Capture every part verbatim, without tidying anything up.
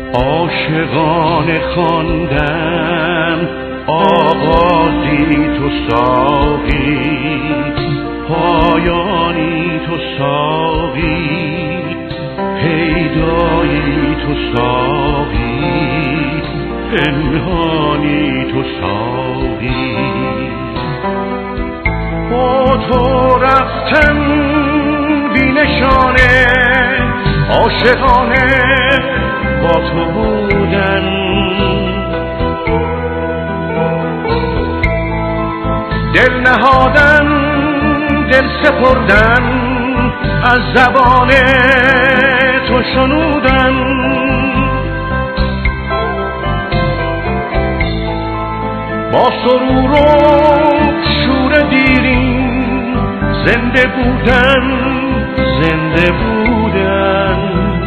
عاشقانه خواندم آغازی تو ساقی، پایانی تو ساقی، پیدایی تو ساقی، پنهانی تو ساقی. با تو رفتم بی نشانه، عاشقانه با تو بودن، دل نهادن دل سپردن، از زبان تو شنودن. با سرور و شور دیرین زنده بودن، زنده بودن.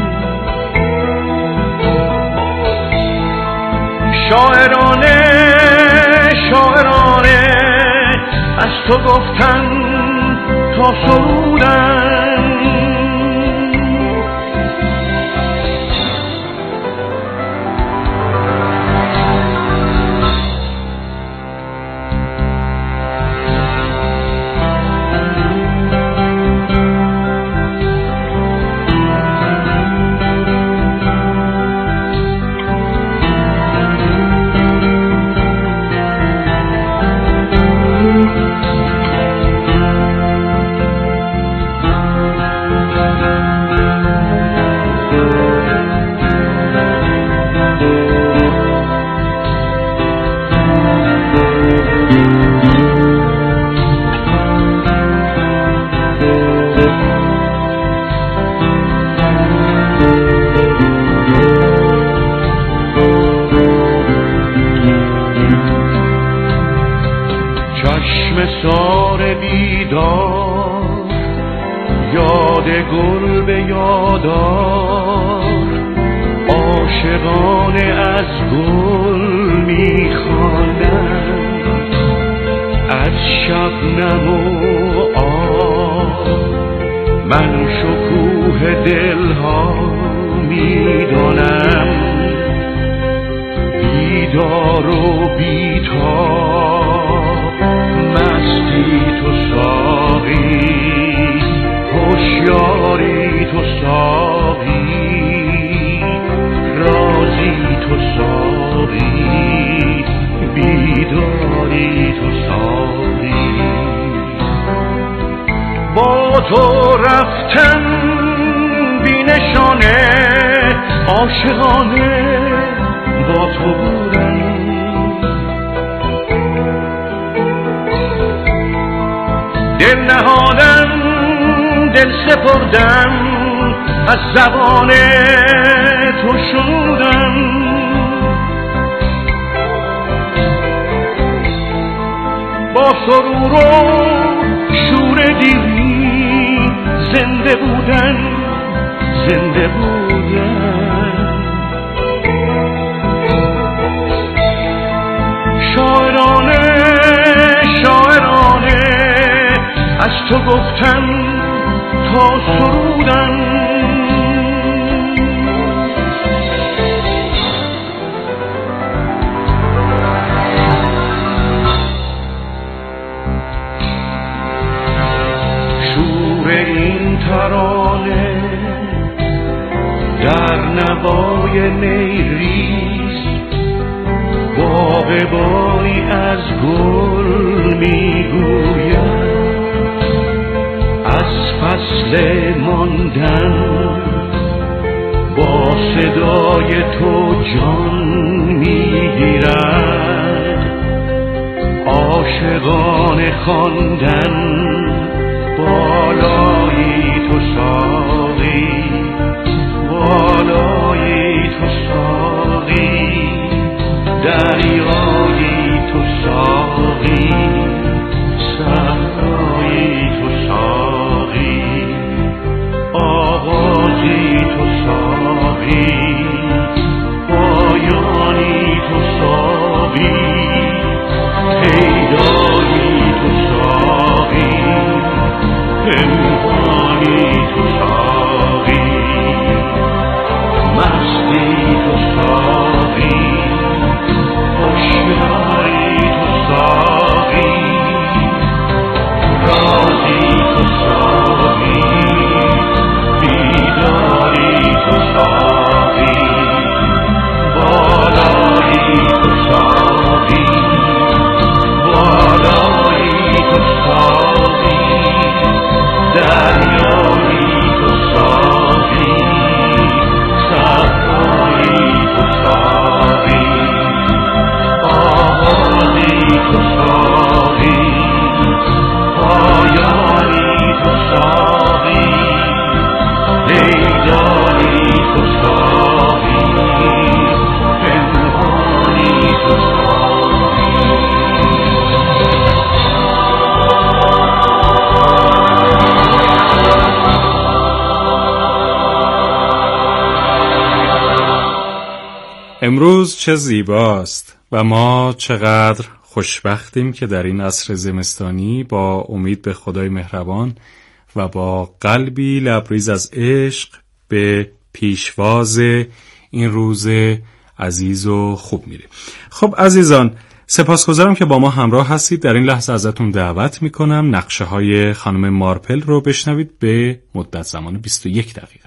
شاعرانه شاعرانه از تو گفتن تا سرودن. سار بیدار یاد گل به یادار، عاشقانه از گل میخوانند، از شبنم و آب من شکوه دلها میدانم. بیدار و بیتاب مستی تو ساقی، هوشیاری تو ساقی، رازی تو ساقی، بیداری تو ساقی. با تو رفتن بی نشانه، عاشقانه با تو بودن، دل نهادم دل سپردم، از زبان تو شنودم. با سرور و شور دیری زنده بودن، زنده بودن. شاعرانه شاعرانه از تو گفتن تا سرودن. شور این ترانه در نوای نیریز، باغبانی از گل میگوید، از فصل ماندن با صدای تو جان میگیرد. عاشقانه خواندن بالای تو ساقی، بالای تو ساقی، دریای تو ساقی، صحرای تو ساقی، آغازی تو ساقی، پایانی تو ساقی، پیدایی تو ساقی، پنهانی تو ساقی، مستی تو ساقی. امروز چه زیباست و ما چقدر خوشبختیم که در این عصر زمستانی با امید به خدای مهربان و با قلبی لبریز از عشق به پیشواز این روز عزیز و خوب میریم. خب عزیزان، سپاسگزارم که با ما همراه هستید. در این لحظه ازتون دعوت میکنم نقشه های خانم مارپل رو بشنوید به مدت زمان بیست و یک دقیقه.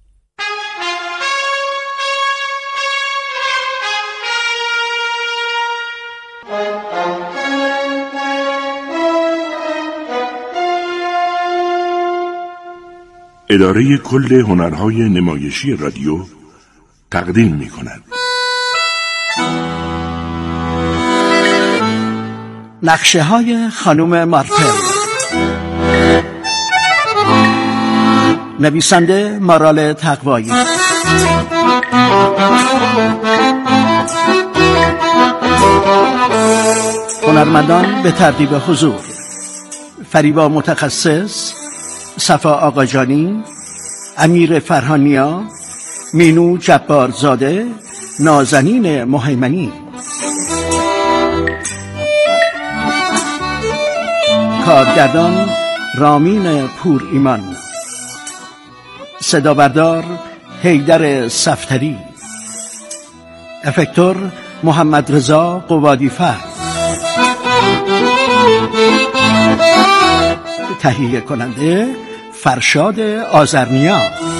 اداره کل هنرهای نمایشی رادیو تقدیم می کند نقشه های خانم مارپل. نویسنده مارال تقوایی، هنرمندان به ترتیب حضور: فریبا متخصص، صفا آقاجانی، امیر فرهانیا، مینو جبارزاده، نازنین مهیمنی. کارگردان رامین پور ایمان. صدا بردار حیدر صفتری. افکتور محمد رضا قوادی فرد. تهیه کننده فرشاد آذرنیا.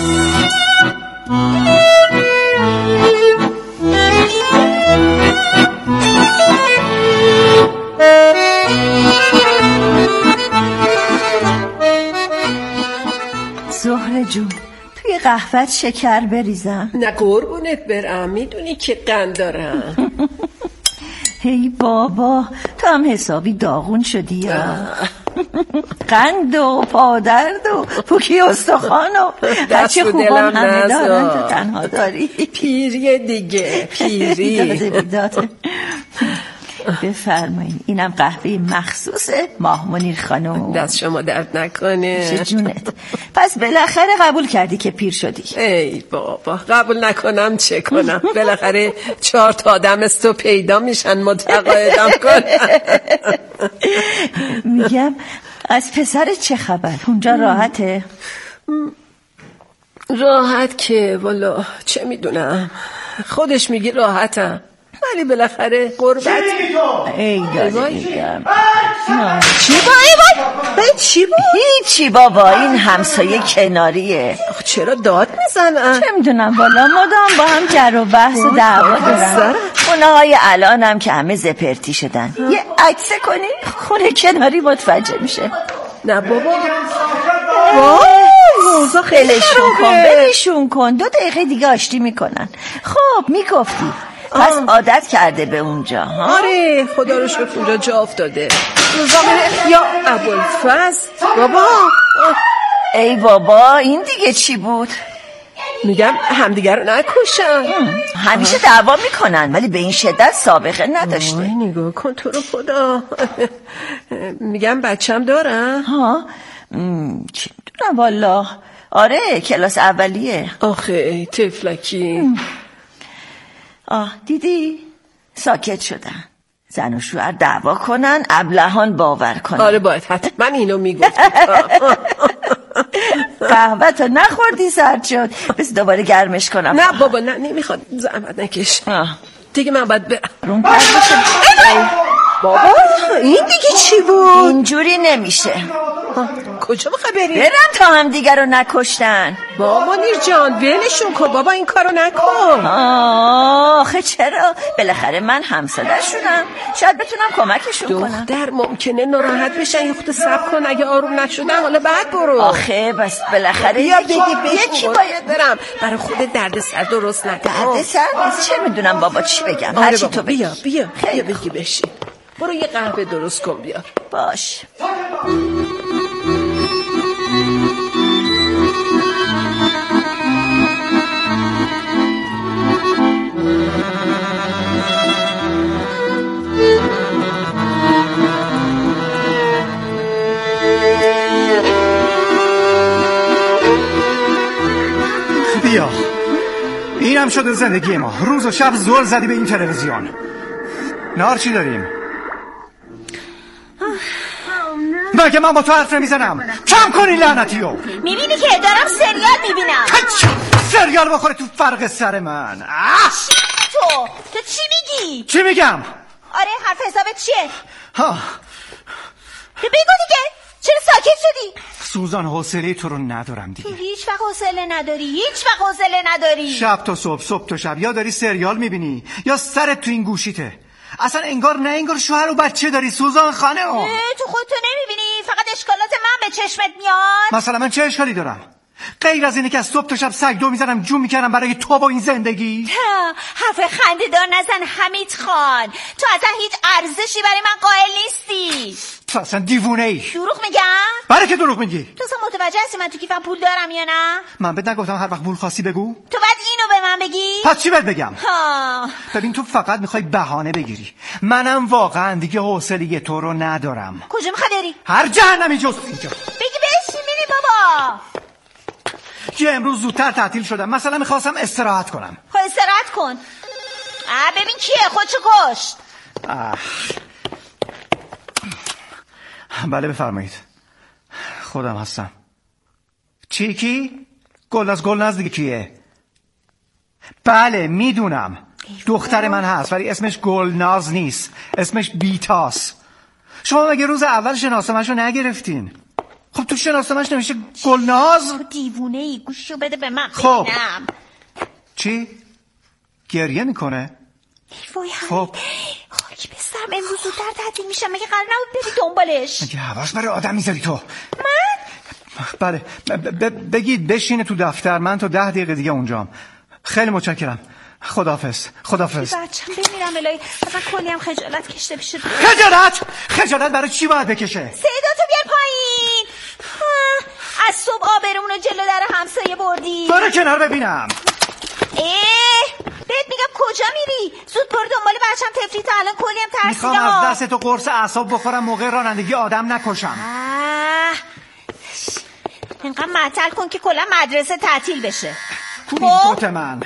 زهره جون، توی قهوه‌ت شکر بریزم؟ نه قربونت برم، میدونی که قند دارم. هی بابا، تو هم حسابی داغون شدی یا قند و پادرد و پوکی استخوان و بچه خوبان همه دارن، تو تنها داری. پیریه دیگه، پیری. داده بیداده. بفرمایین، اینم قهوه مخصوص ماه منیر خانم. دست شما درد نکنه. چه جونت. پس بالاخره قبول کردی که پیر شدی؟ ای بابا، قبول نکنم چه کنم؟ بالاخره چهار تا آدم از تو پیدا میشن متقاعدم کنم. میگم از پسرت چه خبر؟ اونجا راحته؟ راحت که والا چه میدونم، خودش میگی راحتم، ولی بالاخره قربت. ای داده میگم چی با ای بای؟ چی با؟ هیچی بابا، این همسایه کناریه. چرا داد میزنن؟ چه میدونم والا، مدام با هم جر و بحث و دعوا دارن. خونه های الان هم که همه زپرتی شدن. یه عکسه کنی خونه کناری متوجه میشه. نه بابا، موضوع خیلی خرابه. کن بلیشون کن، دو دقیقه دیگه آشتی میکنن. خب میگفتی پس عادت کرده به اونجا ها؟ آره خدا رو شکر اونجا جا افتاده. روزامنه یا ابوالفضل. بابا ای بابا، این دیگه چی بود؟ میگم همدیگر رو نکشن. همیشه دعوا میکنن ولی به این شدت سابقه نداشته. وای نگاه کن تو رو خدا. میگم بچم دارم ها؟ چی میدونم والا. آره کلاس اولیه. آخه طفلکی. آه دیدی؟ ساکت شدن. زن و شوهر دعوا کنن، ابلهان باور کنن. آره باید حتما اینو میگفت. قهوه تا نخوردی سرد شد. بس دوباره گرمش کنم. نه بابا نه نمیخواد، زحمت نکش. آه. دیگه من باید برم. رون پرد بابا این دیگه چی بود؟ اینجوری نمیشه. کجا میخوای بری؟ برم تا هم دیگر رو نکشتن. بابا نیر جان ولشون کن بابا، این کارو نکن. آخه چرا؟ بالاخره من همساده شدم، شاید بتونم کمکشون کنم. دختر ممکنه ناراحت بشن، یه خود صبر کن، اگه آروم نشدن حالا بعد برو. آخه بس بالاخره بیا بگی یکی باید برم، برای خود درد سر درست نکن. درد سر چه میدونم بابا، چی بگم؟ آره هر چی تو بگی. بیا بیا خیلی بیا بگی بشین، برو یه قهوه درست کن بیا. باش. بیا اینم شده زندگی ما. روز و شب زل زدی به این تلویزیون. نهار چی داریم؟ مگه من با تو حرف نمیزنم؟ کم کنی لعنتیو. میبینی که دارم سریال میبینم. سریال بخوره تو فرق سر من. چی تو؟ تو چی میگی؟ چی میگم؟ آره حرف حسابت چیه؟ ها بگو دیگه. چرا ساکت شدی؟ سوزان حوصله تو رو ندارم دیگه. تو هیچ وقت حوصله نداری. هیچ وقت حوصله نداری. شب تا صبح، صبح تا شب، یا داری سریال میبینی یا سرت تو این گوشیته. اصلا انگار نه انگار شوهر و بچه داری سوزان خانم. تو خودتو نمیبینی؟ فقط اشکالات من به چشمت میاد. مثلا من چه اشکالی دارم؟ غیر از اینه که از صبح تا شب سگ دو میزنم جون میکردم برای تو با این زندگی. حرف خنده دار نزن حمید خان. تو اصلا هیچ ارزشی برای من قائل نیستی. تو اصلا دیوونه ای. دروغ میگم؟ برای که دروغ میگی؟ تو اصلا متوجه هستی من تو کیفم پول دارم یا نه؟ من بهت نگفتم هر وقت پول خواستی بگو؟ تو بعد اینو به من بگی؟ پس چی بهت بگم؟ ها. ببین تو فقط میخوای بهانه بگیری. منم واقعا دیگه حوصله تو رو ندارم. کجا میخوای بری؟ هر جهنمی جز اینجا. بگی بشین میری بابا. که امروز زودتر تعطیل شدم. مثلا میخواستم استراحت کنم. خب استراحت کن. آ ببین کیه خودشو کشت. بله بفرمایید. خودم هستم. چی کی؟ گلناز گلناز دیگه کیه؟ بله میدونم دختر من هست ولی اسمش گلناز نیست، اسمش بیتاس. شما مگه روز اول شناسنامه‌شو نگرفتین؟ خب تو شناسنامه‌اش نمیشه گلناز؟ تو دیوونه ای گوشیو بده به من خب ببینم. چی؟ گریه میکنه؟ وای خب خاکی بسترم امروز زودتر تعطیل میشم. مگه قرار نبود بری دنبالش؟ مگه حواس برای آدم میذاری تو؟ من؟ بله بگید بشینه تو دفتر، من تا ده دقیقه دیگه اونجام. خیلی متشکرم. خداحافظ. خداحافظ. بچم بمیرم الهی. اصلا کلی هم خجالت کشته پیش تو. خجالت؟ خجالت برای چی باید بکشه؟ صداتو بیار پایین. از صبح آبرمونو جلو در همسایه بردی. برو کنار ببینم. اه بهت میگم کجا میری؟ زود برو دنبال بچم تفری تا الان کلی هم ترسیده. میخوام از دست تو قرص اعصاب بخورم موقع رانندگی آدم نکشم. اینقدر معطل کن که کلا مدرسه تعطیل بشه. کوی بوت من.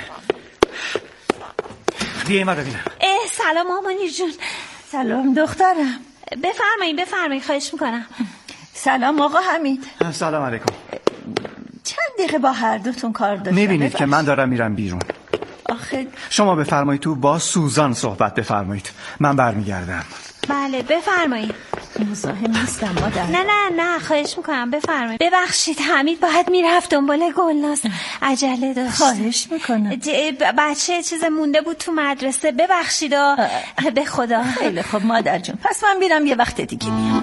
بیایی ما ببینم. اه سلام مامانی جون. سلام دخترم. بفرمایید بفرمایید خواهش میکنم. سلام آقا حمید. سلام علیکم. چند دقیقه با هر دوتون کار داشتم. میبینید که من دارم میرم بیرون. آخه شما بفرمایید تو با سوزان صحبت بفرمایید. من برمیگردم. بله بفرمایید. مزاحم نیستم مادر. نه نه نه خواهش میکنم بفرمایید. ببخشید حمید باید میرفت دنبال گلناز، عجله داشت. خواهش میکنم. بچه چیز مونده بود تو مدرسه. ببخشید به خدا. خیلی خب مادر جون، پس من میرم یه وقت دیگه میام.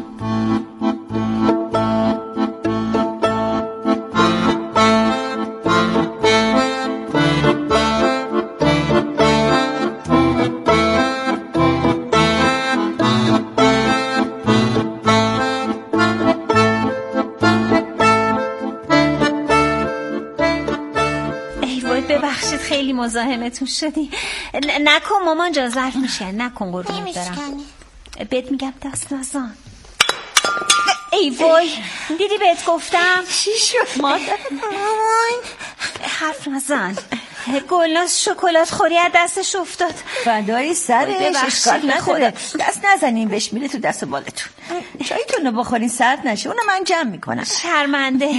ببخشید خیلی مزاحمتون شدی. نکن مامان جا ظرف میشه. نکن قربونت برم. بهت میگم دست نزن. ای وای دیدی بهت گفتم. چی شد مادر؟ مامان حرف نزن. گلناز شکلات خوری از دستش افتاد. فدای سرش. اشکال نداره. دست نزنین بهش میره تو دست و بالتون. چایتون رو بخورین سرد نشه. اونو من جمع میکنم. شرمنده.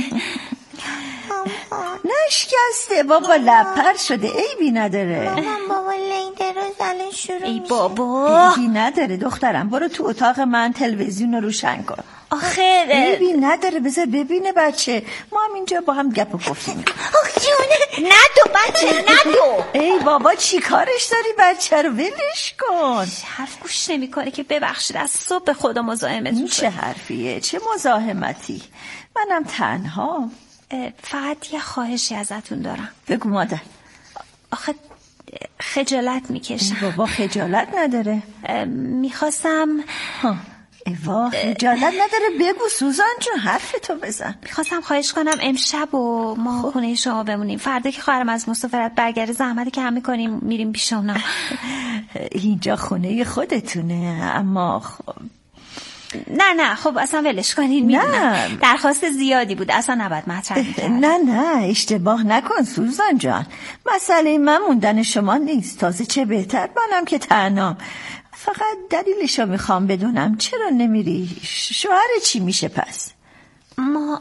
نشکسته بابا، لپر شده. عیبی نداره. مامان بابا لیده رو زنه شروع ای بابا عیبی نداره دخترم. برو تو اتاق من تلویزیون رو روشن کن. آخه عیبی نداره، بذار ببینه بچه. ما هم اینجا با هم گپ و گفتیم. آخ جونه ندو بچه ندو. ای بابا چی کارش داری بچه رو؟ ولش کن. حرف گوش نمی کنه که ببخشید از صبح به خدا مزاحمتون شد. چه حرفیه؟ چه مزاحمتی؟ منم تنها. فقط یه خواهشی ازتون دارم. بگو مادر. آخه خجالت میکشم. بابا خجالت نداره. میخواستم ایوا خجالت نداره. بگو سوزان جون حرف تو بزن. میخواستم خواهش کنم امشب و ما خب. خونه شما بمونیم. فردا که خواهرم از مسافرت برگرده زحمتی که هم میکنیم میریم پیش اونا. اینجا خونه خودتونه اما خب نه نه خب اصلا ولش کنین. میدونم درخواست زیادی بود، اصلا نباید مطرح می‌کرد. نه نه اشتباه نکن سوزان جان، مسئله من موندن شما نیست، تازه چه بهتر منم که تنهام. فقط دلیلشو میخوام بدونم چرا نمیری؟ شوهر چی میشه پس؟ ما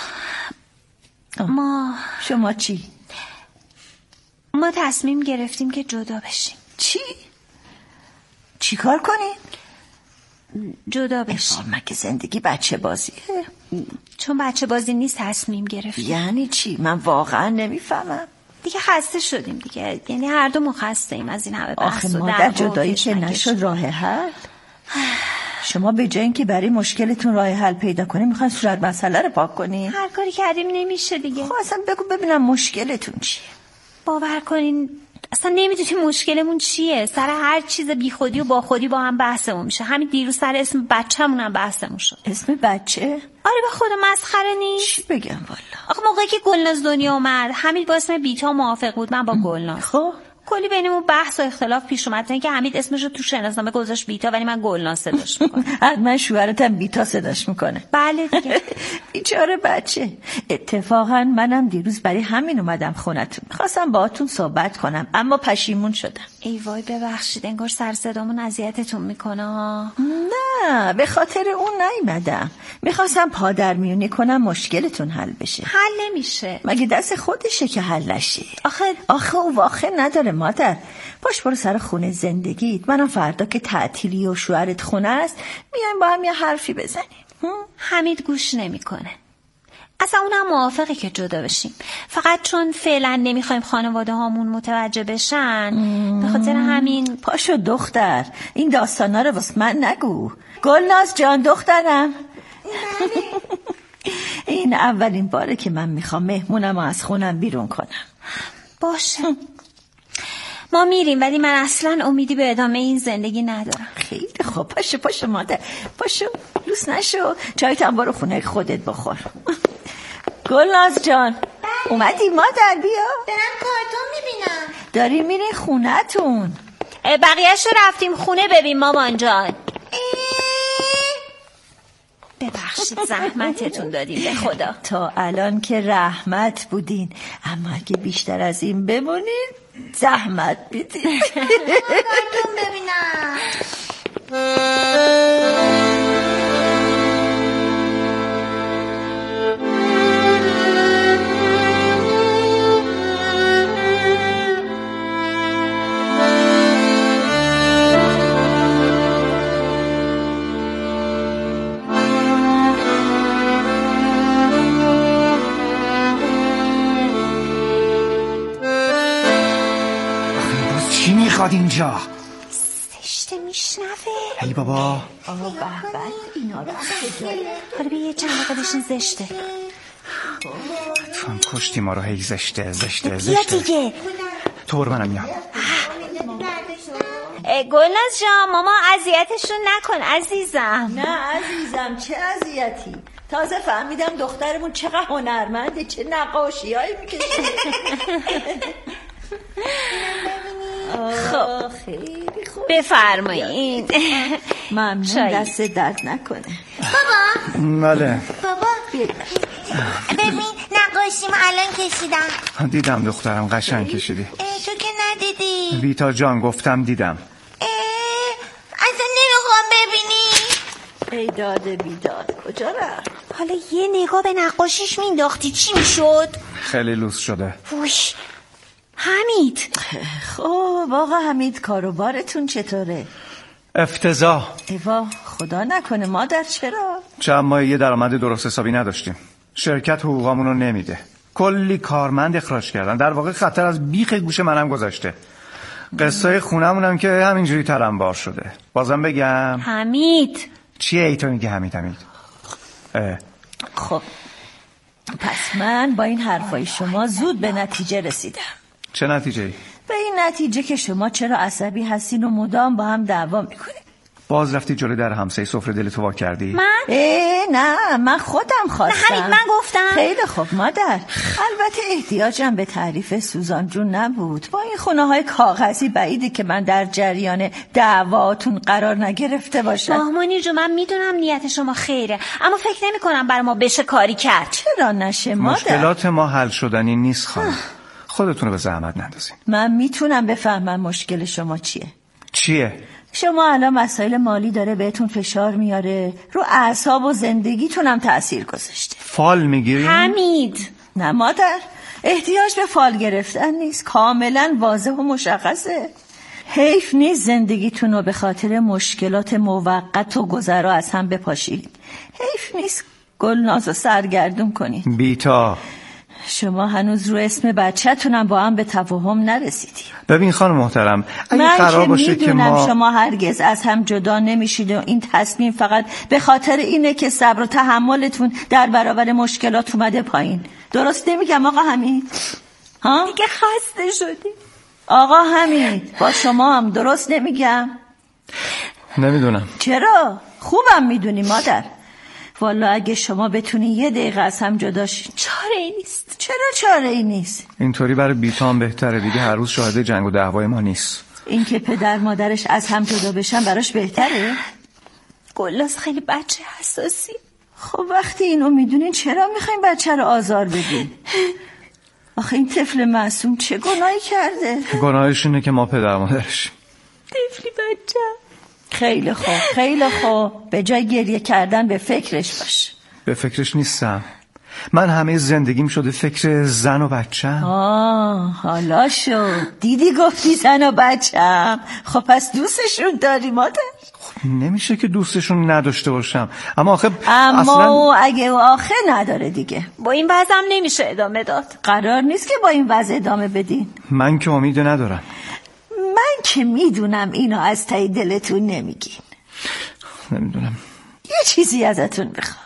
ما شما چی؟ ما تصمیم گرفتیم که جدا بشیم. چی؟ چی کار کنین؟ جدا بشیم. مگه زندگی بچه بازیه؟ چون بچه بازی نیست تصمیم گرفتیم. یعنی چی؟ من واقعا نمیفهمم. دیگه خسته شدیم دیگه، یعنی هر دو ما خسته ایم از این همه بحث و آخه مادر جدایی که نشد راه حل. شما به جای اینکه برای مشکلتون راه حل پیدا کنین میخواین صورت مسئله رو پاک کنین. هر کاری کردیم نمیشه دیگه. خب اصلا بگو ببینم مشکلتون چیه. باور کنین اصلا نمیدونیم مشکلمون چیه. سر هر چیز بی خودی و با خودی با هم بحثمون میشه. همین دیروز سر اسم بچه‌مون هم بحثمون شد. اسم بچه؟ آره به خدا مسخره نیست. چی بگم والا. آخه موقعی که گلناز دنیا اومد حمید با اسم بیتا موافق بود، من با گلناز. خب کلی بینمون بحث و اختلاف پیش اومد تا اینکه حمید اسمش رو تو شناسنامه گذاشت بیتا، ولی من گلناز صداش میکنم. حتما شوهرتم بیتا صداش میکنه. بله دیگه. بیچاره بچه. اتفاقا منم دیروز برای همین اومدم خونتون، میخواستم باهاتون صحبت کنم اما پشیمون شدم. ای وای ببخشید، انگار سر صدامون اذیتتون میکنه. نه به خاطر اون نیومدم، میخواستم پادرمیونی کنم مشکلتون حل بشه. حل نمیشه. مگه دست خودشه که حل نشه؟ آخه آخه او واخه نداره مادر. باش برو سر خونه زندگیت، منم فردا که تعطیلی و شوهرت خونه است میایم با هم یه حرفی بزنیم. حمید گوش نمیکنه. اصلا اونم موافقه که جدا بشیم، فقط چون فعلا نمیخوایم خانواده هامون متوجه بشن به خاطر همین. پاشو دختر، این داستانا رو واسه من نگو. گلناز جان دخترم. این اولین باره که من میخوام مهمونم از خونم بیرون کنم. باشه ما میریم، ولی من اصلا امیدی به ادامه این زندگی ندارم. خیلی خوب، پاشو پاشو مادر، پاشو لوس نشو، چایت هم برو خونه خودت بخور. گلناز جان اومدی مادر؟ بیا دارم کارتون میبینم. داری میری خونتون؟ بقیه‌شو رفتیم خونه ببین مامان جان. ببخشید زحمتتون دادیم به خدا. تا الان که رحمت بودین، اما اگه بیشتر از این بمونین زحمت بیدین. کارتون ببینم. چی میخواد اینجا؟ زشته میشنوه. ای بابا. آه به به اینا رو حالا بیا یه چند دقیقه بشین زشته. تو هم کشتی ما رو. هی زشته زشته زشته. بیا دیگه. طور منم میام. گلناز جان ماما اذیتشون نکن عزیزم. نه عزیزم چه اذیتی، تازه فهمیدم دخترمون چقدر هنرمنده، چه نقاشی هایی میکشه. خب خیلی خوب بفرمایین. ممنون، دست درد نکنه. بابا بله بابا ببین نقاشیمو الان کشیدم. دیدم دخترم قشنگ کشیدی. تو که ندیدی. بیتا جان گفتم دیدم. اصلا نمیخوام ببینی. ای داده بیداد کجا رفت؟ حالا یه نگاه به نقاشیش مینداختی چی میشد؟ خیلی لوس شده. ووش حمید. خب آقا حمید کاروبارتون چطوره؟ افتضاح. ایوا خدا نکنه مادر چرا؟ چند ماه یه درآمد درست حسابی نداشتیم. شرکت حقوقامون رو نمیده. کلی کارمند اخراج کردن. در واقع خطر از بیخ گوش منم گذشته. قصه خونمونم که همینجوری ترنبار شده. بازم بگم حمید. چیه ای تو میگه حمید حمید؟ خب پس من با این حرفای شما زود به نتیجه رسیدم. چه نتیجه ای؟ به این نتیجه که شما چرا عصبی هستین و مدام با هم دعوا میکنین. باز رفتی جلوی در همسایه سفره دلتو وا کردی؟ من؟ اه نه من خودم خواستم. نه حمید من گفتم. خیلی خوب مادر. البته احتیاجم به تعریف سوزان جون نبود. با این خونه های کاغذی بعیده که من در جریان دعواتون قرار نگرفته باشم. ماهمانی جو من میدونم نیت شما خیره، اما فکر نمی کنم برای ما بشه کاری کرد. چرا نشه مادر؟ مشکلات ما حل شدنی نیست خانم. خودتون رو به زحمت نندازین. من میتونم بفهمم مشکل شما چیه. چیه؟ شما الان مسائل مالی داره بهتون فشار میاره، رو اعصاب و زندگیتونم تأثیر گذاشته. فال میگیری؟ حمید نه مادر، احتیاج به فال گرفتن نیست، کاملا واضح و مشخصه. حیف نیست زندگیتون رو به خاطر مشکلات موقت و گذرا از هم بپاشید. حیف نیست گلناز و سرگردون کنید. بیتا شما هنوز رو اسم بچه‌تونم با هم به تفاهم نرسیدی. ببین خانم محترم، اگه من قرار که باشه که ما شما هرگز از هم جدا نمیشید و این تصمیم فقط به خاطر اینه که صبر و تحملتون در برابر مشکلات اومده پایین. درست نمیگم آقا حمید؟ ها؟ دیگه خسته شدی آقا حمید، با شما هم درست نمیگم؟ نمیدونم. چرا؟ خوبم میدونی مادر. والا اگه شما بتونی یه دقیقه از هم جدا شید چاره ای نیست. چرا چاره ای نیست؟ اینطوری برای بیتام بهتره، دیگه هر روز شاهد جنگ و دعوای ما نیست. این که پدر مادرش از هم جدا بشن براش بهتره؟ گلناز خیلی بچه حساسی. خب وقتی اینو میدونین چرا میخواین بچه رو آزار بدین؟ آخه این طفل معصوم چه گناهی کرده؟ گناهش اینه که ما پدر مادرش. طفلی بچه. خیلی خوب خیلی خوب، به جای گریه کردن به فکرش باش. به فکرش نیستم. من همه زندگیم شده فکر زن و بچه‌م. آه حالا شد. دیدی گفتی زن و بچه‌م. خب پس دوستشون داری مادر؟ خب نمیشه که دوستشون نداشته باشم. اما آخه اما اصلا... اگه آخه نداره دیگه. با این وضعم نمیشه ادامه داد. قرار نیست که با این وضع ادامه بدین. من که امید ندارم. من که میدونم اینو از ته دلتون نمیگین. نمیدونم. یه چیزی ازتون بخوام.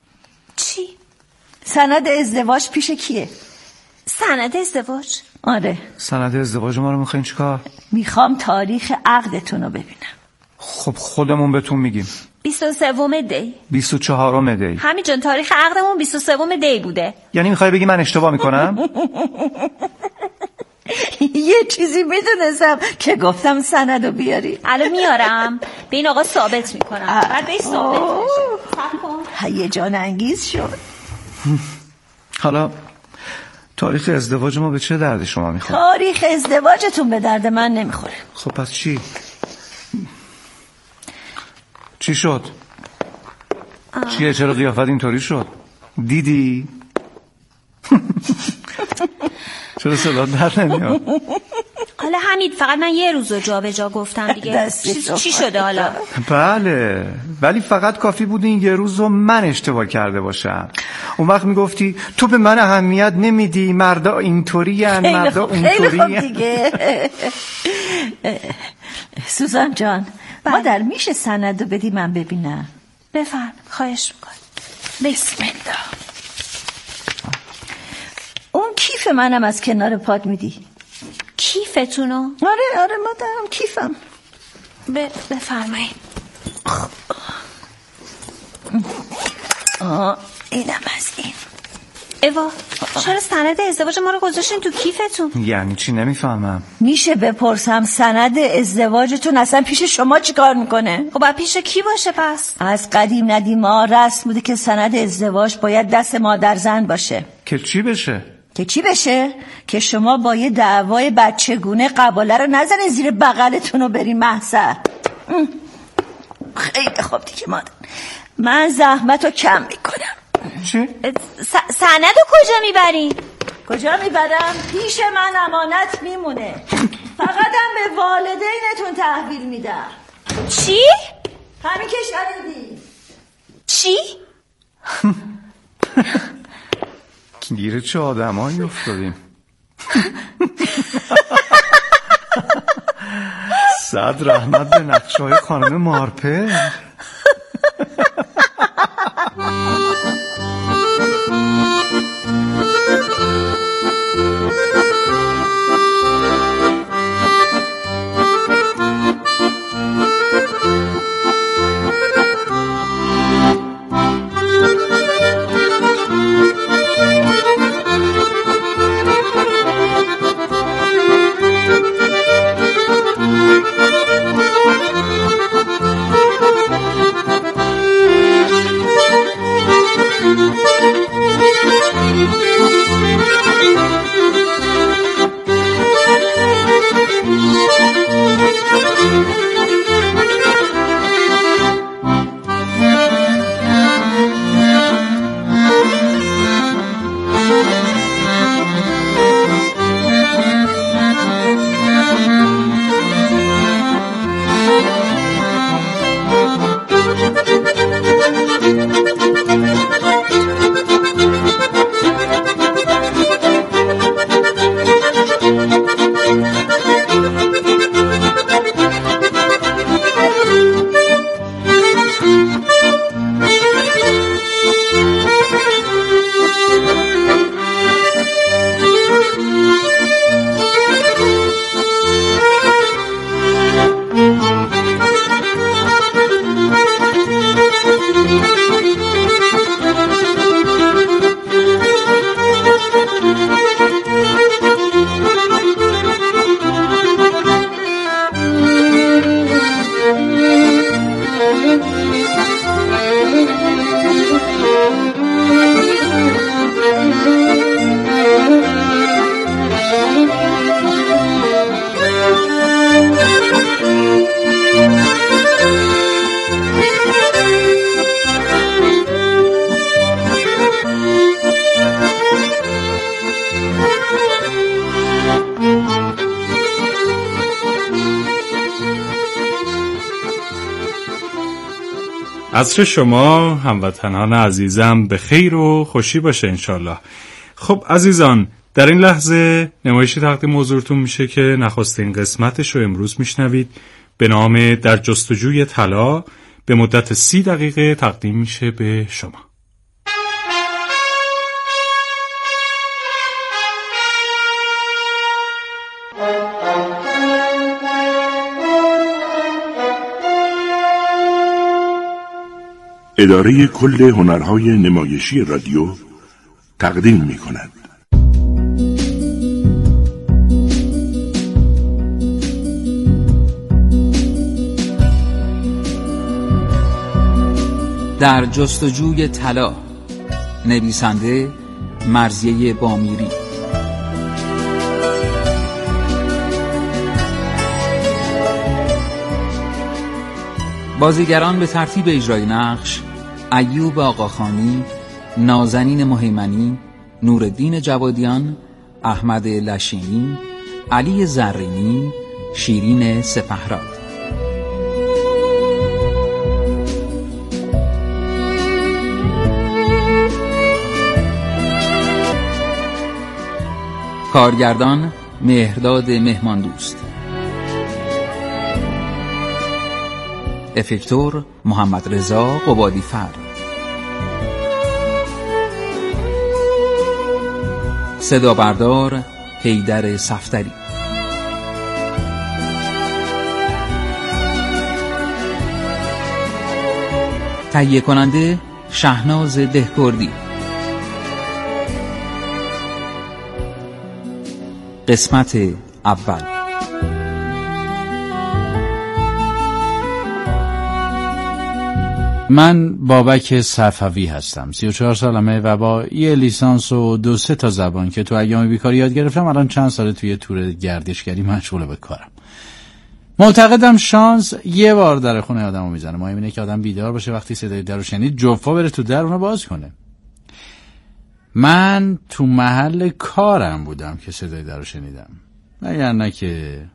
چی؟ سند ازدواج پیش کیه؟ سند ازدواج؟ آره. سند ازدواج ما رو میخواین چیکار؟ میخوام تاریخ عقدتون رو ببینم. خب خودمون بهتون میگیم. بیست و سوم دی. بیست و چهارم دی. همین جان تاریخ عقدمون بیست و سوم دی بوده. یعنی میخوای بگی من اشتباه میکنم؟ یه چیزی میدونستم که گفتم سندو بیاری. الان میارم به این آقا ثابت میکنم. بعد بهش ثابت بشه. هیجان انگیز شد. حالا تاریخ ازدواج ما به چه درد شما میخوره؟ تاریخ ازدواجتون به درد من نمیخوره. خب پس چی؟ چی شد؟ آه. چیه چرا قیافت اینطوری شد؟ دیدی؟ چرا صدا در نمیاد؟ حالا حمید فقط من یه روز رو جا به جا گفتم دیگه. چی, چی شده حالا؟ بله ولی فقط کافی بود این یه روز رو من اشتباه کرده باشم. اون وقت میگفتی تو به من اهمیت نمیدی، مردا اینطوری هن مردا اونطوری هن. دیگه سوزان جان بله. مادر میشه سندو بدی من ببینم؟ بفرم خواهش میکنم. بسم الله. اون کیف منم از کنار پاد میدی؟ کیفتونو؟ آره آره مادرم کیفم. ب... بفرمایید. آه اینم از این. ایوا چرا سند ازدواج ما رو گذاشتین تو کیفتون؟ یعنی چی نمیفهمم. میشه بپرسم سند ازدواجتون اصلا پیش شما چی کار میکنه؟ خب باید پیش کی باشه پس؟ از قدیم ندیم ها رسم بوده که سند ازدواج باید دست مادر زن باشه. که چی بشه؟ که چی بشه؟ که شما با یه دعوای بچگونه قباله رو نزنین زیر بغلتون رو برین محضر. خیلی خوب دیگه مادر، من زحمت رو کم میکنم. چی؟ س- سند رو کجا میبرین؟ کجا میبرم؟ پیش من امانت میمونه. فقط هم به والدینتون تحویل میدم. چی؟ همین که شنیدی. چی؟ گیره چه آدمایی افتادیم. صد رحمت به نقشه‌های خانم مارپل. عصر شما هموطنان عزیزم به خیر و خوشی باشه انشالله. خب عزیزان، در این لحظه نمایشی تقدیم حضورتون میشه که نخستین قسمتش رو امروز میشنوید به نام در جستجوی طلا. به مدت سی دقیقه تقدیم میشه به شما. اداره کل هنرهای نمایشی رادیو تقدیم می کند. در جستجوی طلا، نویسنده مرضیه بامیری. بازیگران به ترتیب اجرای نقش: ایوب آقاخانی، نازنین مهیمنی، نورالدین جوادیان، احمد لشینی، علی زرینی، شیرین سپهراد. کارگردان مهرداد مهماندوست. افکتور محمد رضا قبادیفر. صدا بردار حیدر صفتری. تهیه کننده شهناز دهکردی. قسمت اول. من بابک صفوی هستم. سی و چهار سالمه و با یه لیسانس و دو سه تا زبان که تو ایام بیکاری یاد گرفتم الان چند ساله توی تور گردشگری مشغول به کارم. معتقدم شانس یه بار در خونه آدمو میزنه. مهم اینه که آدم بیدار باشه، وقتی صدای درو شنید جفا بره تو در اونو باز کنه. من تو محل کارم بودم که صدای درو شنیدم، وگرنه که